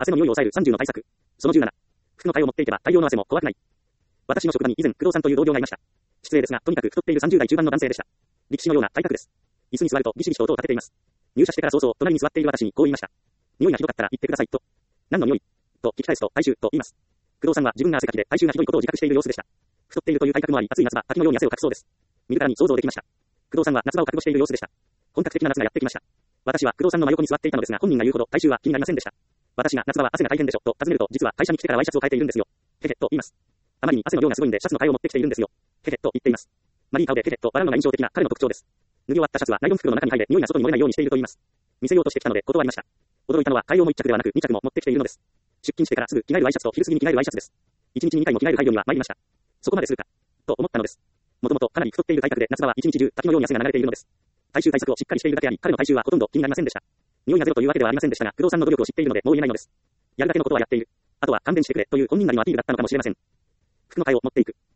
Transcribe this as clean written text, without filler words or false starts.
汗の匂いを抑える30の対策。その17。服の替えを持っていけば大量の汗も怖くない。私の職場に以前、工藤さんという同僚がいました。失礼ですが、とにかく太っている30代中盤の男性でした。力士のような体格です。椅子に座るとギシギシと音を立てています。入社してから早々、隣に座っている私にこう言いました。匂いがひどかったら言ってください、と。何の匂いと聞き返すと、体臭と言います。工藤さんは自分が汗かきで体臭がひどいことを自覚している様子でした。太っているという体格もあり、暑い夏場、滝のように汗をかくそうです。見るからに想像できました。工藤さんは夏場を覚悟している様子でした。本格的な夏がやってきました。私は工藤さんの真横に座っていたのですが、本人が言うほど体臭は気になりませんでした。私が夏場は汗が大変でしょ、と尋ねると、実は会社に来てからワイシャツを変えているんですよ。へへ、と言います。あまりに汗の量がすごいんでシャツの替えを持ってきているんですよ。へへ、と言っています。丸い顔でへへ、と笑うのが印象的な彼の特徴です。脱ぎ終わったシャツはナイロン袋の中に入れ、匂いが外に漏れないようにしていると言います。見せようとしてきたので断りました。驚いたのは替え用も1着ではなく2着も持ってきているのです。出勤してからすぐ着替えるワイシャツと昼過ぎに着替えるワイシャツです。1日に2回も着替える配慮には参りました。そこまでするか、と思ったのです。もともとかなり太っている体格で夏場は一日中滝のように汗が流れているのです。体臭対策をしっかりしているだけあり、彼の体臭はほとんど気になりませんでした。匂いがゼロというわけではありませんでしたが、工藤さんの努力を知っているのでもう言えないのです。やるだけのことはやっている。あとは勘弁してくれという本人なりのアピールだったのかもしれません。服の替えを持っていく。